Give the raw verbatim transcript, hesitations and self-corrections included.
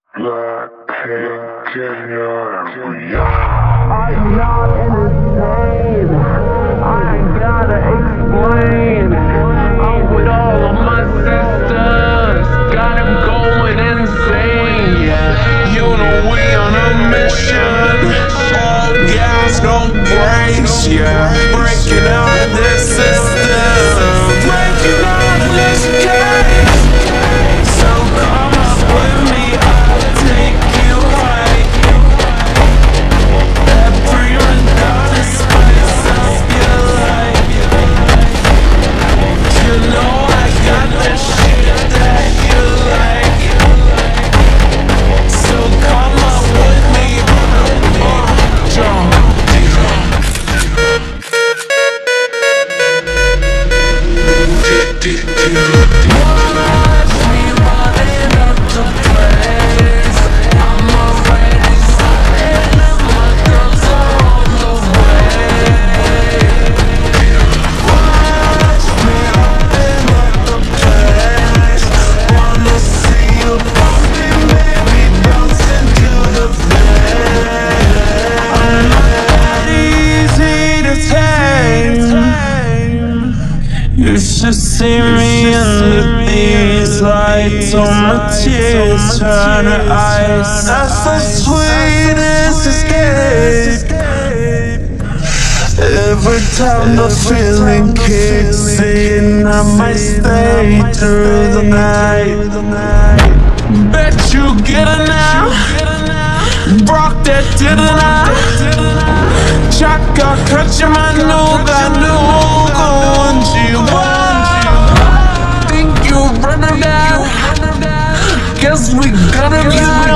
Black cake in your area. I'm not insane. I ain't gotta explain. I'm with all of my sisters. Got him going insane. Yeah, you know we on a mission. All gas, no brakes. Yeah, breaking out of this system. Breaking out of this cage. So come up with me. I'll take you right. Every undone spice up your life. You know I got the shit that you like. So come up with me. Uh, jump. You should see me under these lights. All my tears turn to ice. That's the sweetest escape. Every time the feeling kicks in, I might stay through the night. Bet you get it now. Brock that did it now. Chaka, cut your man, no, got no going to think you running down. Guess we gotta be